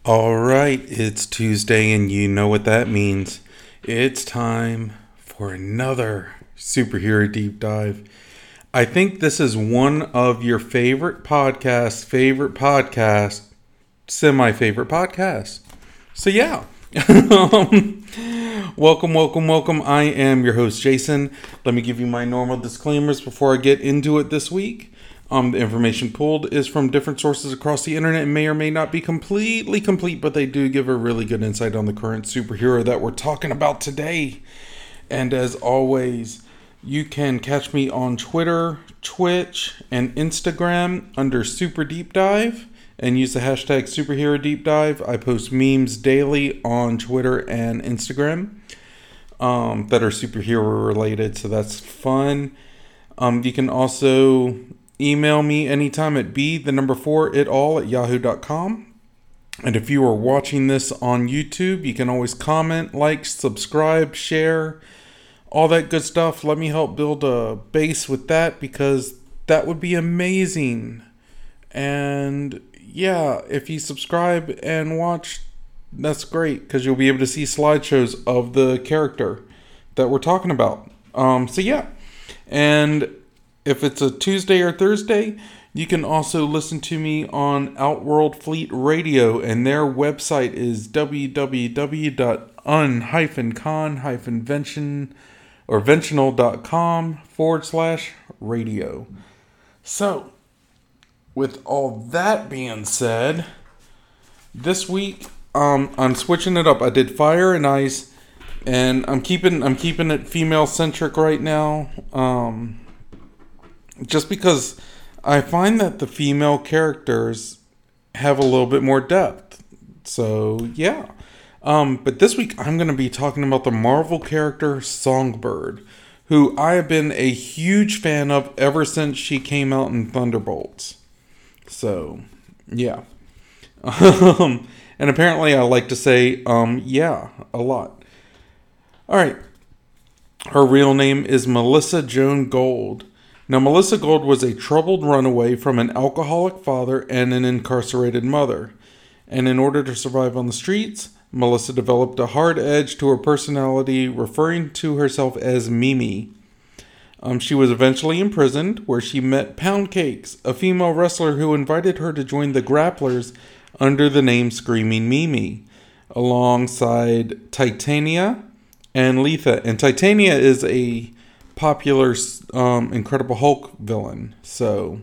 All right, it's Tuesday, and you know what that means. It's time for another superhero deep dive. I think this is one of your favorite podcast, semi favorite podcasts. So, yeah. welcome. I am your host, Jason. Let me give you my normal disclaimers before I get into it this week. The information pulled is from different sources across the internet and may or may not be completely complete, but they do give a really good insight on the current superhero that we're talking about today. And as always, you can catch me on Twitter, Twitch, and Instagram under Super Deep Dive and use the hashtag Superhero Deep Dive. I post memes daily on Twitter and Instagram that are superhero related, so that's fun. You can also email me anytime at b4itall@yahoo.com. And if you are watching this on YouTube, you can always comment, like, subscribe, share, all that good stuff. Let me help build a base with that because that would be amazing. And yeah, if you subscribe and watch, that's great because you'll be able to see slideshows of the character that we're talking about. So yeah, and if it's a Tuesday or Thursday, you can also listen to me on Outworld Fleet Radio, and their website is www.un-con-ventional.com/radio. So, with all that being said, this week I'm switching it up. I did Fire and Ice, and I'm keeping it female centric right now. Just because I find that the female characters have a little bit more depth. So, yeah. But this week I'm going to be talking about the Marvel character Songbird, who I have been a huge fan of ever since she came out in Thunderbolts. So, yeah. And apparently I like to say, yeah, a lot. Alright. Her real name is Melissa Joan Gold. Now, Melissa Gold was a troubled runaway from an alcoholic father and an incarcerated mother. And in order to survive on the streets, Melissa developed a hard edge to her personality, referring to herself as Mimi. She was eventually imprisoned, where she met Pound Cakes, a female wrestler who invited her to join the Grapplers under the name Screaming Mimi, alongside Titania and Letha. And Titania is a popular Incredible Hulk villain, so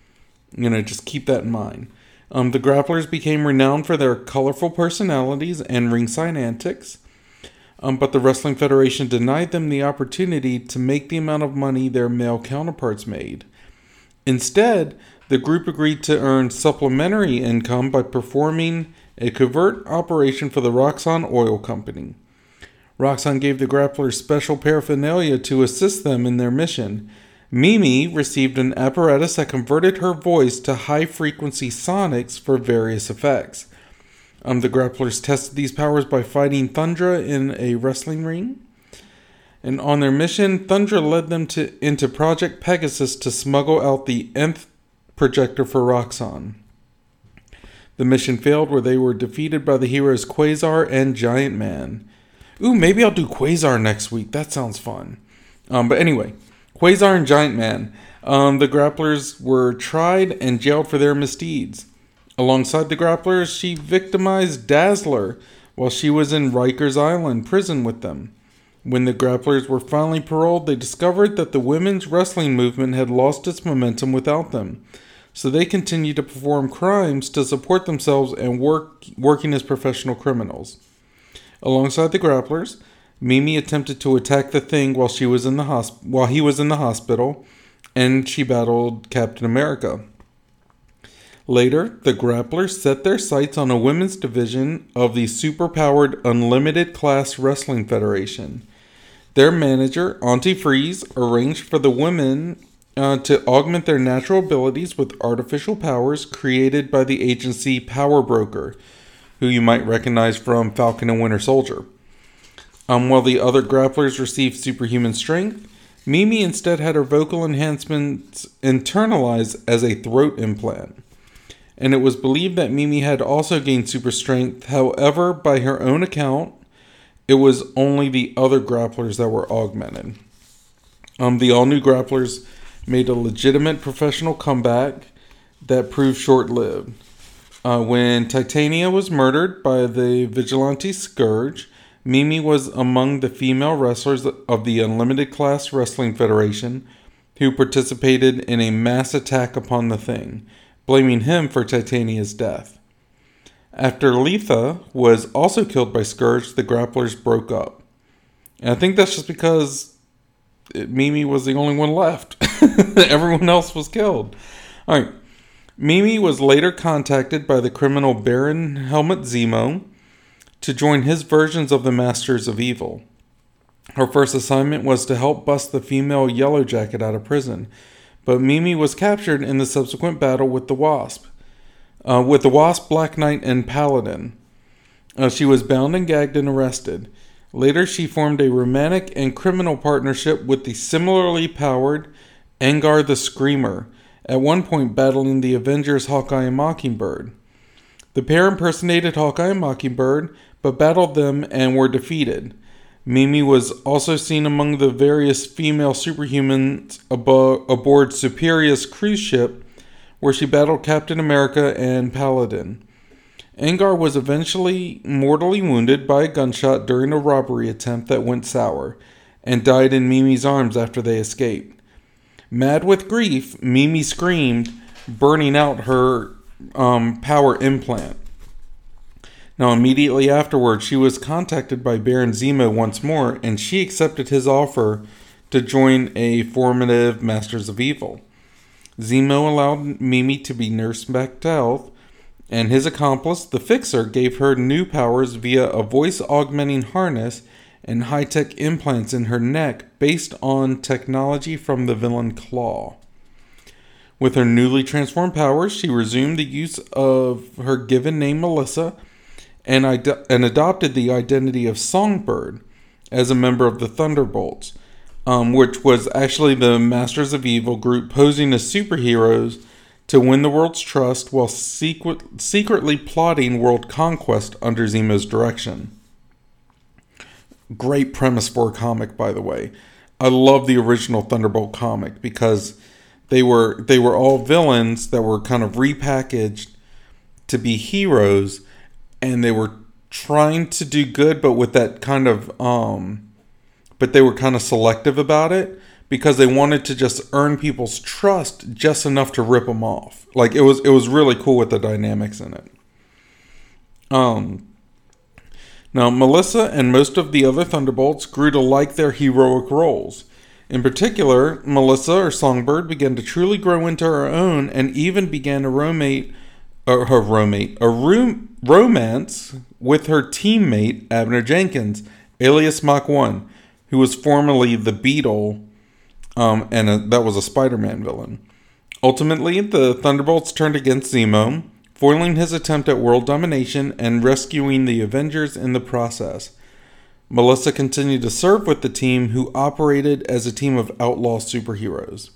just keep that in mind. The Grapplers became renowned for their colorful personalities and ringside antics, but the Wrestling Federation denied them the opportunity to make the amount of money their male counterparts made. Instead, the group agreed to earn supplementary income by performing a covert operation for the Roxxon Oil Company. Roxxon gave the Grapplers special paraphernalia to assist them in their mission. Mimi received an apparatus that converted her voice to high-frequency sonics for various effects. The Grapplers tested these powers by fighting Thundra in a wrestling ring. And on their mission, Thundra led them into Project Pegasus to smuggle out the nth projector for Roxxon. The mission failed, where they were defeated by the heroes Quasar and Giant Man. Ooh, maybe I'll do Quasar next week. That sounds fun. But anyway, Quasar and Giant Man. The Grapplers were tried and jailed for their misdeeds. Alongside the Grapplers, she victimized Dazzler while she was in Rikers Island prison with them. When the Grapplers were finally paroled, they discovered that the women's wrestling movement had lost its momentum without them. So they continued to perform crimes to support themselves and working as professional criminals. Alongside the Grapplers, Mimi attempted to attack the Thing while he was in the hospital, and she battled Captain America. Later, the Grapplers set their sights on a women's division of the superpowered Unlimited Class Wrestling Federation. Their manager, Auntie Freeze, arranged for the women to augment their natural abilities with artificial powers created by the agency Power Broker, who you might recognize from Falcon and Winter Soldier. While the other Grapplers received superhuman strength, Mimi instead had her vocal enhancements internalized as a throat implant. and it was believed that Mimi had also gained super strength. However, by her own account, it was only the other grapplers that were augmented. The all-new grapplers made a legitimate professional comeback that proved short-lived. When Titania was murdered by the vigilante Scourge, Mimi was among the female wrestlers of the Unlimited Class Wrestling Federation who participated in a mass attack upon the Thing, blaming him for Titania's death. After Letha was also killed by Scourge, the grapplers broke up. And I think that's just because Mimi was the only one left. Everyone else was killed. All right. Mimi was later contacted by the criminal Baron Helmut Zemo to join his versions of the Masters of Evil. Her first assignment was to help bust the female Yellow Jacket out of prison, but Mimi was captured in the subsequent battle with the Wasp. Black Knight, and Paladin. She was bound and gagged and arrested. Later, she formed a romantic and criminal partnership with the similarly powered Angar the Screamer, at one point battling the Avengers Hawkeye and Mockingbird. The pair impersonated Hawkeye and Mockingbird, but battled them and were defeated. Mimi was also seen among the various female superhumans aboard Superior's cruise ship, where she battled Captain America and Paladin. Angar was eventually mortally wounded by a gunshot during a robbery attempt that went sour, and died in Mimi's arms after they escaped. Mad with grief, Mimi screamed, burning out her power implant. Now, immediately afterwards, she was contacted by Baron Zemo once more, and she accepted his offer to join a formative Masters of Evil. Zemo allowed Mimi to be nursed back to health, and his accomplice, the Fixer, gave her new powers via a voice-augmenting harness and high-tech implants in her neck based on technology from the villain Claw. With her newly transformed powers, she resumed the use of her given name Melissa and adopted the identity of Songbird as a member of the Thunderbolts, which was actually the Masters of Evil group posing as superheroes to win the world's trust while secretly plotting world conquest under Zemo's direction. Great premise for a comic, by the way. I love the original Thunderbolt comic because they were all villains that were kind of repackaged to be heroes, and they were trying to do good, but with that kind of but they were kind of selective about it because they wanted to just earn people's trust just enough to rip them off. Like it was really cool with the dynamics in it. Now, Melissa and most of the other Thunderbolts grew to like their heroic roles. In particular, Melissa, or Songbird, began to truly grow into her own and even began a romance with her teammate, Abner Jenkins, alias Mach 1, who was formerly the Beetle, that was a Spider-Man villain. Ultimately, the Thunderbolts turned against Zemo, foiling his attempt at world domination and rescuing the Avengers in the process. Melissa continued to serve with the team, who operated as a team of outlaw superheroes.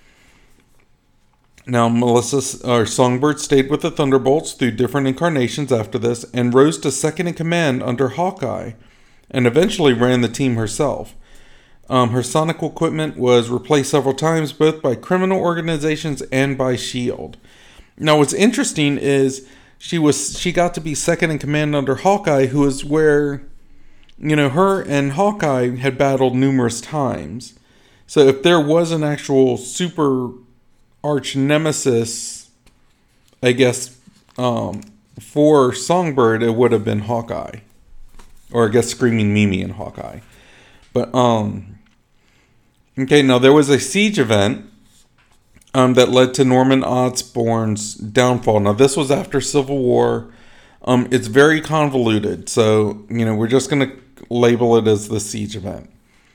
Now, Songbird stayed with the Thunderbolts through different incarnations after this and rose to second in command under Hawkeye, and eventually ran the team herself. Her sonic equipment was replaced several times, both by criminal organizations and by S.H.I.E.L.D. Now, what's interesting is she got to be second in command under Hawkeye, who is where, her and Hawkeye had battled numerous times. So if there was an actual super arch nemesis, I guess, for Songbird, it would have been Hawkeye. Or I guess Screaming Mimi and Hawkeye. But, okay, now there was a siege event that led to Norman Osborn's downfall. Now, this was after Civil War. It's very convoluted, so, we're just going to label it as the siege event.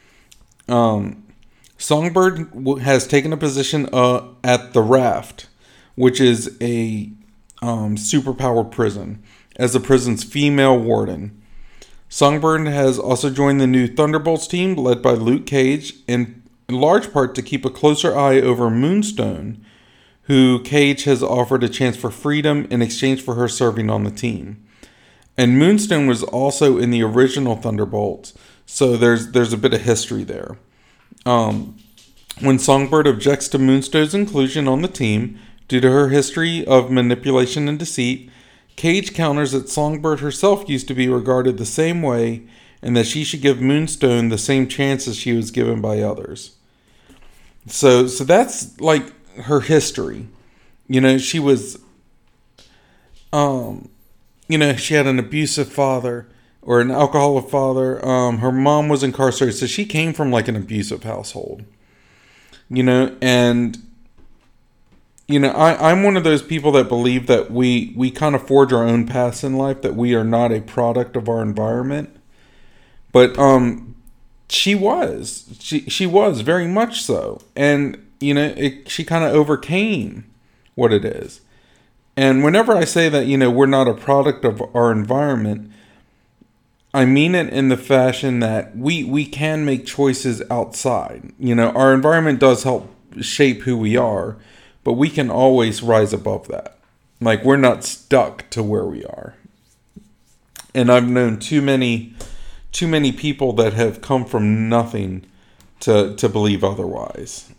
Songbird has taken a position at the Raft, which is a superpowered prison, as the prison's female warden. Songbird has also joined the new Thunderbolts team, led by Luke Cage, in large part to keep a closer eye over Moonstone, who Cage has offered a chance for freedom in exchange for her serving on the team. And Moonstone was also in the original Thunderbolts, so there's a bit of history there. When Songbird objects to Moonstone's inclusion on the team due to her history of manipulation and deceit, Cage counters that Songbird herself used to be regarded the same way and that she should give Moonstone the same chances she was given by others. So that's like her history. She was, she had an abusive father or an alcoholic father. Her mom was incarcerated, so she came from like an abusive household. And I'm one of those people that believe that we kind of forge our own paths in life, that we are not a product of our environment. But she was very much so. And, she kind of overcame what it is. And whenever I say that, we're not a product of our environment, I mean it in the fashion that we can make choices outside. Our environment does help shape who we are, but we can always rise above that. Like, we're not stuck to where we are. And I've known too many people that have come from nothing to believe otherwise.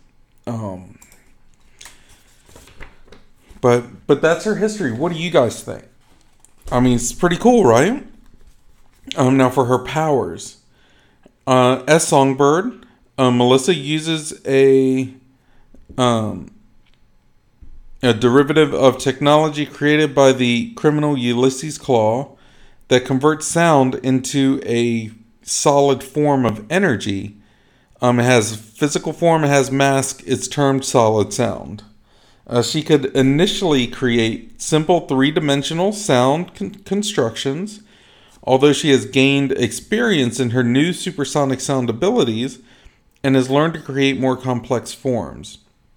But that's her history. What do you guys think? I mean, it's pretty cool, right? Now for her powers. As Songbird, Melissa uses a derivative of technology created by the criminal Ulysses Klaue that converts sound into a solid form of energy. It has physical form, it has mass, it's termed solid sound. She could initially create simple three-dimensional sound constructions, although she has gained experience in her new supersonic sound abilities and has learned to create more complex forms.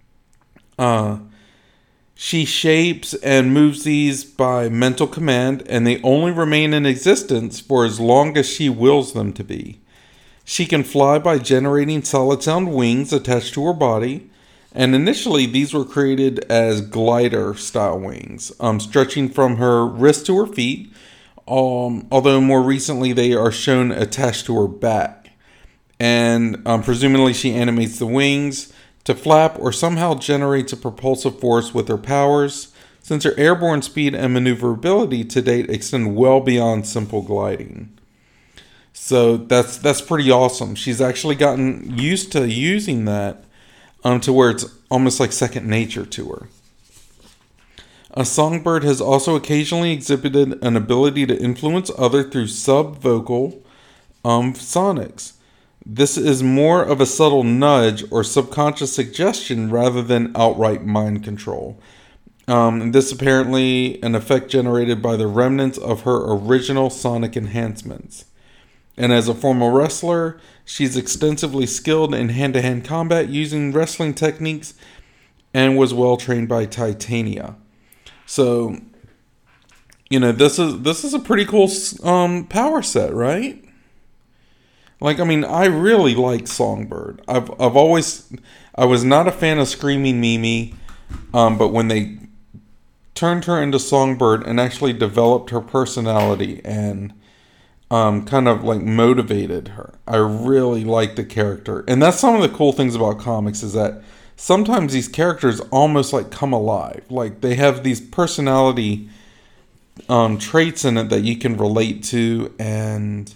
She shapes and moves these by mental command, and they only remain in existence for as long as she wills them to be. She can fly by generating solid sound wings attached to her body, and initially these were created as glider-style wings, stretching from her wrist to her feet, although more recently they are shown attached to her back. And presumably she animates the wings to flap or somehow generates a propulsive force with her powers, since her airborne speed and maneuverability to date extend well beyond simple gliding. So that's pretty awesome. She's actually gotten used to using that to where it's almost like second nature to her. A Songbird has also occasionally exhibited an ability to influence others through sub-vocal sonics. This is more of a subtle nudge or subconscious suggestion rather than outright mind control. This apparently an effect generated by the remnants of her original sonic enhancements. And as a former wrestler, she's extensively skilled in hand-to-hand combat using wrestling techniques and was well trained by Titania. So, this is a pretty cool power set, right? Like, I mean, I really like Songbird. I was not a fan of Screaming Mimi, but when they turned her into Songbird and actually developed her personality and kind of like motivated her, I really like the character. And that's some of the cool things about comics, is that sometimes these characters almost like come alive. Like, they have these personality traits in it that you can relate to. And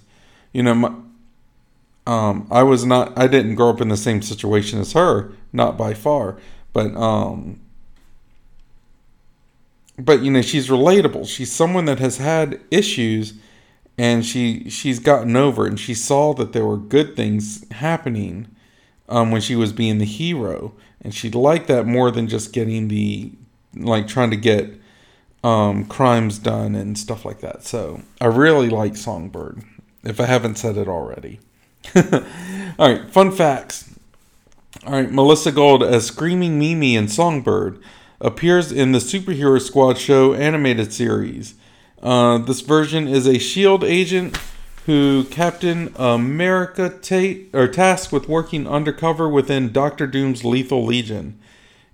I didn't grow up in the same situation as her, not by far, but she's relatable. She's someone that has had issues, and she's gotten over it, and she saw that there were good things happening when she was being the hero, and she liked that more than just getting trying to get crimes done and stuff like that. So I really like Songbird, if I haven't said it already. Alright, fun facts. Alright, Melissa Gold as Screaming Mimi in Songbird appears in the Superhero Squad show animated series. This version is a S.H.I.E.L.D. agent who Captain America tasked with working undercover within Doctor Doom's Lethal Legion.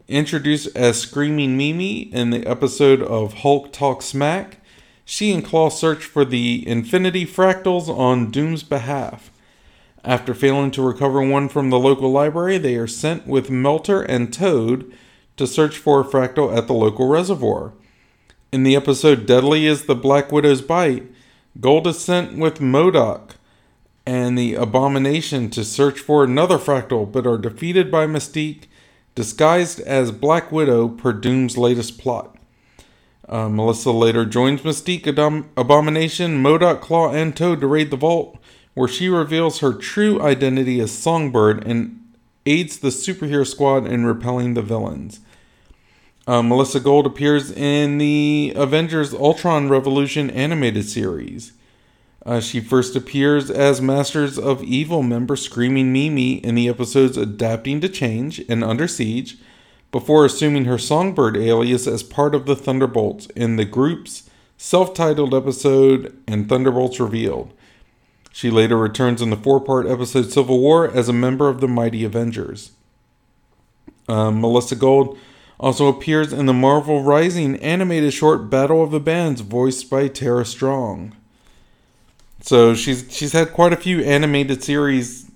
Introduced as Screaming Mimi in the episode of Hulk Talk Smack, she and Claw search for the Infinity Fractals on Doom's behalf. After failing to recover one from the local library, they are sent with Melter and Toad to search for a fractal at the local reservoir. In the episode Deadly is the Black Widow's Bite, Gold is sent with MODOK and the Abomination to search for another fractal, but are defeated by Mystique, disguised as Black Widow per Doom's latest plot. Melissa later joins Mystique, Abomination, MODOK, Claw, and Toad to raid the vault, where she reveals her true identity as Songbird and aids the superhero squad in repelling the villains. Melissa Gold appears in the Avengers Ultron Revolution animated series. She first appears as Masters of Evil member Screaming Mimi in the episodes Adapting to Change and Under Siege, before assuming her Songbird alias as part of the Thunderbolts in the group's self-titled episode and Thunderbolts Revealed. She later returns in the 4-part episode Civil War as a member of the Mighty Avengers. Melissa Gold also appears in the Marvel Rising animated short Battle of the Bands, voiced by Tara Strong. So she's had quite a few animated series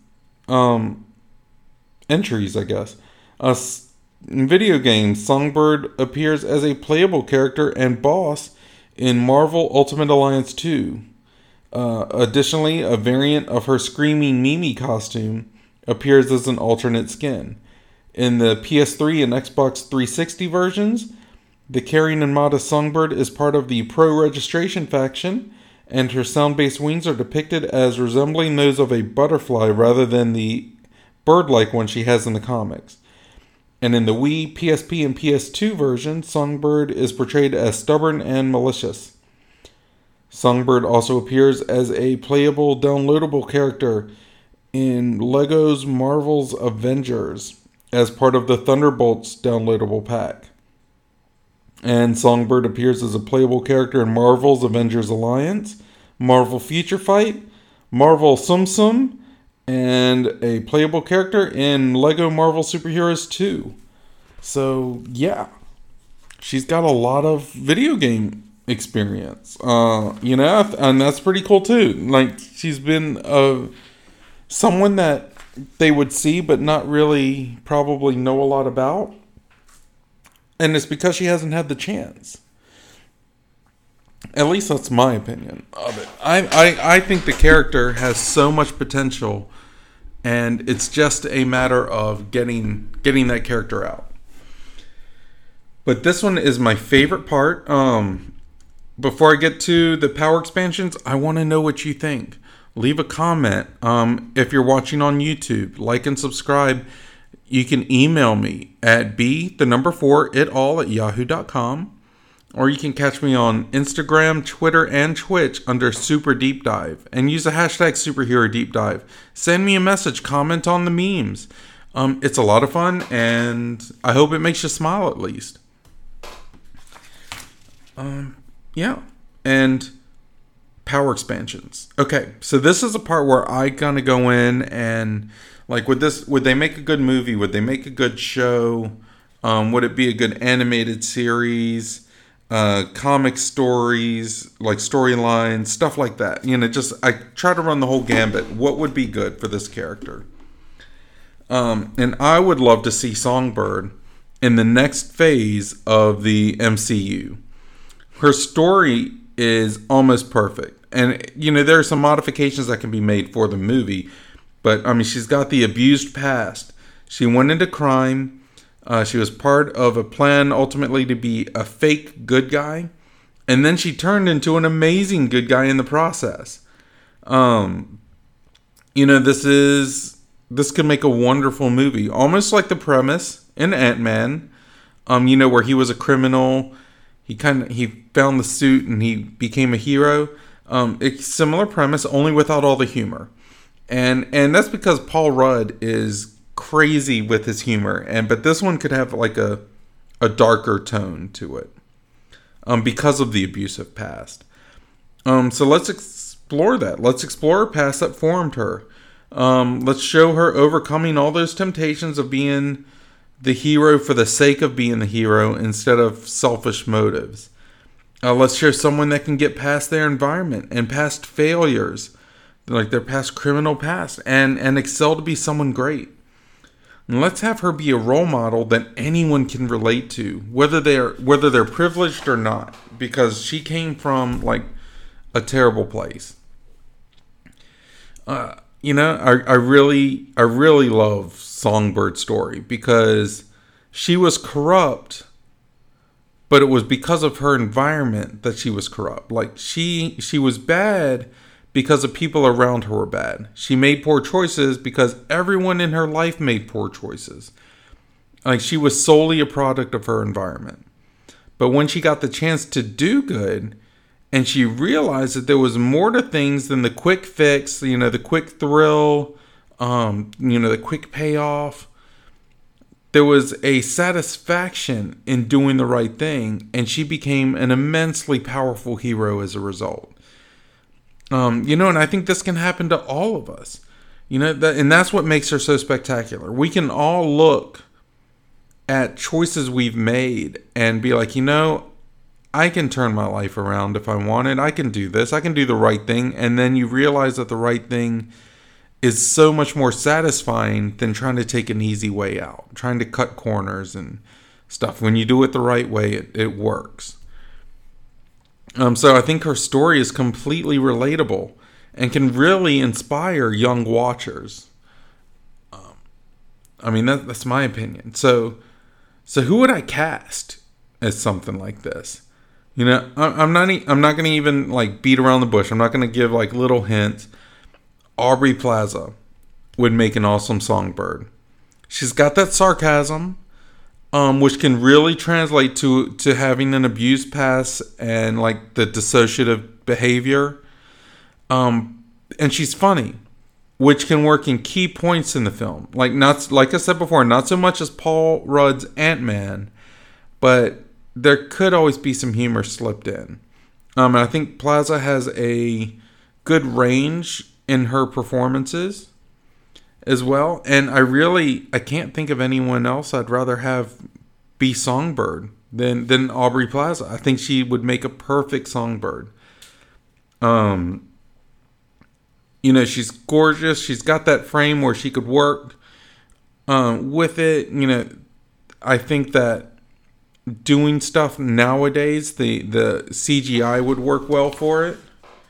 entries, I guess. In video games, Songbird appears as a playable character and boss in Marvel Ultimate Alliance 2. Additionally, a variant of her Screaming Mimi costume appears as an alternate skin. In the PS3 and Xbox 360 versions, the carrying and modest Songbird is part of the Pro Registration faction, and her sound-based wings are depicted as resembling those of a butterfly rather than the bird-like one she has in the comics. And in the Wii, PSP, and PS2 version, Songbird is portrayed as stubborn and malicious. Songbird also appears as a playable, downloadable character in LEGO's Marvel's Avengers as part of the Thunderbolts downloadable pack. And Songbird appears as a playable character in Marvel's Avengers Alliance, Marvel Future Fight, Marvel Tsum Tsum, and a playable character in LEGO Marvel Superheroes 2. So, yeah. She's got a lot of video game experience. And that's pretty cool too. Like, she's been someone that they would see but not really probably know a lot about. And it's because she hasn't had the chance. At least that's my opinion of it. I think the character has so much potential, and it's just a matter of getting that character out. But this one is my favorite part. Before I get to the power expansions, I want to know what you think. Leave a comment. If you're watching on YouTube, like and subscribe. You can email me at b4itall@yahoo.com, or you can catch me on Instagram, Twitter, and Twitch under Super Deep Dive, and use the hashtag Superhero Deep Dive. Send me a message, comment on the memes. It's a lot of fun, and I hope it makes you smile at least. Yeah, and power expansions. Okay, so this is a part where I kind of go in and, like, would they make a good movie? Would they make a good show? Would it be a good animated series? Comic stories, like storylines, stuff like that. I try to run the whole gambit. What would be good for this character? And I would love to see Songbird in the next phase of the MCU. Her story is almost perfect. And, there are some modifications that can be made for the movie. But, she's got the abused past. She went into crime. She was part of a plan ultimately to be a fake good guy. And then she turned into an amazing good guy in the process. This could make a wonderful movie. Almost like the premise in Ant-Man. Where he was a criminal. He found the suit and he became a hero. It's similar premise, only without all the humor. And that's because Paul Rudd is crazy with his humor, but this one could have like a darker tone to it, because of the abusive past. So let's explore that. Let's explore her past that formed her. Let's show her overcoming all those temptations of being the hero for the sake of being the hero instead of selfish motives. Let's show someone that can get past their environment and past failures, like their past criminal past, and excel to be someone great. And let's have her be a role model that anyone can relate to, whether they're privileged or not, because she came from like a terrible place. I really love Songbird's story because she was corrupt, but it was because of her environment that she was corrupt. Like she was bad because the people around her were bad. She made poor choices because everyone in her life made poor choices. Like she was solely a product of her environment. But when she got the chance to do good, and she realized that there was more to things than the quick fix, the quick thrill, the quick payoff. There was a satisfaction in doing the right thing, and she became an immensely powerful hero as a result. And I think this can happen to all of us. And that's what makes her so spectacular. We can all look at choices we've made and be like, I can turn my life around if I wanted. I can do this. I can do the right thing. And then you realize that the right thing is so much more satisfying than trying to take an easy way out, trying to cut corners and stuff. When you do it the right way, it works. So I think her story is completely relatable and can really inspire young watchers. That's my opinion. So who would I cast as something like this? I'm not going to even like beat around the bush. I'm not going to give like little hints. Aubrey Plaza would make an awesome Songbird. She's got that sarcasm, which can really translate to having an abused past and like the dissociative behavior. And she's funny, which can work in key points in the film. Like I said before, not so much as Paul Rudd's Ant-Man, but there could always be some humor slipped in. And I think Plaza has a good range in her performances as well. And I can't think of anyone else I'd rather have be Songbird than Aubrey Plaza. I think she would make a perfect Songbird. She's gorgeous. She's got that frame where she could work with it. I think that doing stuff nowadays, the CGI would work well for it.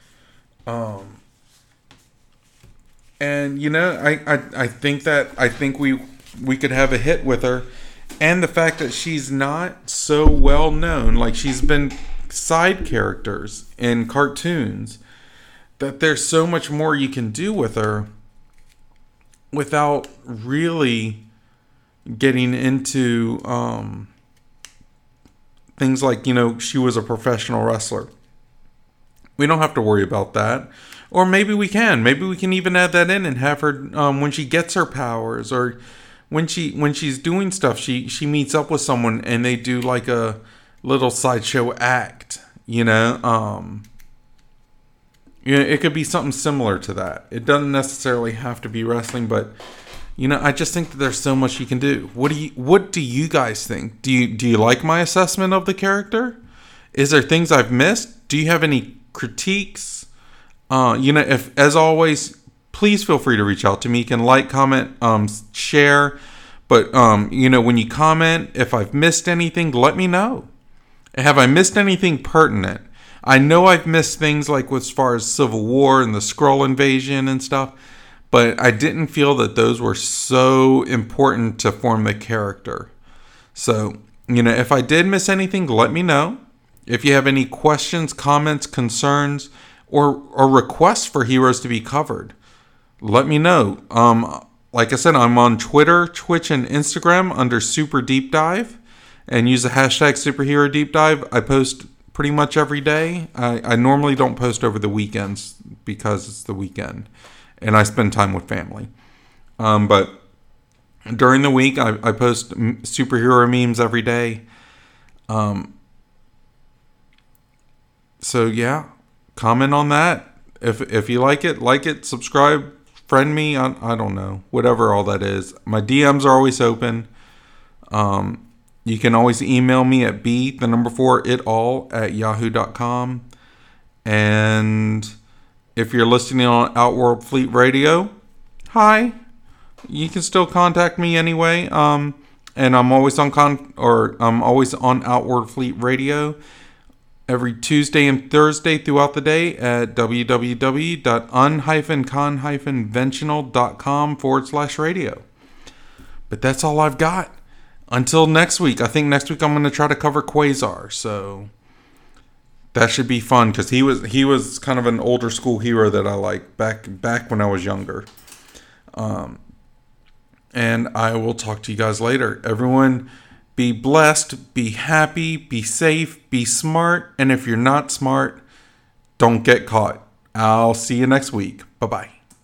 I think we could have a hit with her, and the fact that she's not so well known, like she's been side characters in cartoons, that there's so much more you can do with her without really getting into things like, she was a professional wrestler. We don't have to worry about that. Or maybe we can. Maybe we can even add that in and have her, when she gets her powers, or when she's doing stuff, she meets up with someone and they do like a little sideshow act, it could be something similar to that. It doesn't necessarily have to be wrestling, but I just think that there's so much you can do. What do you guys think? Do you like my assessment of the character? Is there things I've missed? Do you have any critiques? If, as always, please feel free to reach out to me. You can like, comment, share. But when you comment, if I've missed anything, let me know. Have I missed anything pertinent? I know I've missed things like as far as Civil War and the Skrull invasion and stuff, but I didn't feel that those were so important to form the character. So, if I did miss anything, let me know. If you have any questions, comments, concerns, or requests for heroes to be covered, let me know. Like I said, I'm on Twitter, Twitch, and Instagram under Super Deep Dive, and use the hashtag Superhero Deep Dive. I post pretty much every day. I normally don't post over the weekends because it's the weekend and I spend time with family. But during the week, I post superhero memes every day. So yeah, comment on that. If you like it, subscribe, friend me. I don't know, whatever all that is. My DMs are always open. You can always email me at b4itall@yahoo.com. And if you're listening on Outworld Fleet Radio, hi. You can still contact me anyway. And I'm always on I'm always on Outward Fleet Radio every Tuesday and Thursday throughout the day at www.un-conventional.com/radio. But that's all I've got. Until next week. I think next week I'm going to try to cover Quasar. So that should be fun because he was kind of an older school hero that I liked back when I was younger. And I will talk to you guys later. Everyone, be blessed, be happy, be safe, be smart. And if you're not smart, don't get caught. I'll see you next week. Bye-bye.